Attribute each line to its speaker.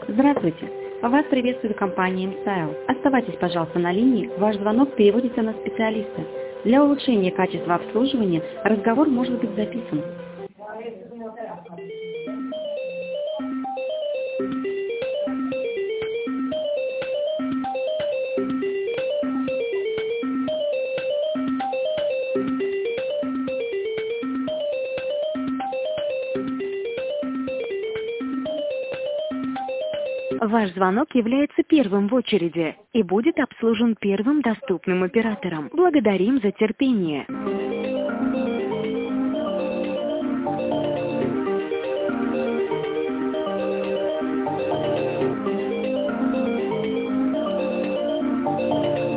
Speaker 1: Здравствуйте! Вас приветствует компания МСайл. Оставайтесь, пожалуйста, на линии, ваш звонок переводится на специалиста. Для улучшения качества обслуживания разговор может быть записан. Ваш звонок является первым в очереди и будет обслужен первым доступным оператором. Благодарим за терпение.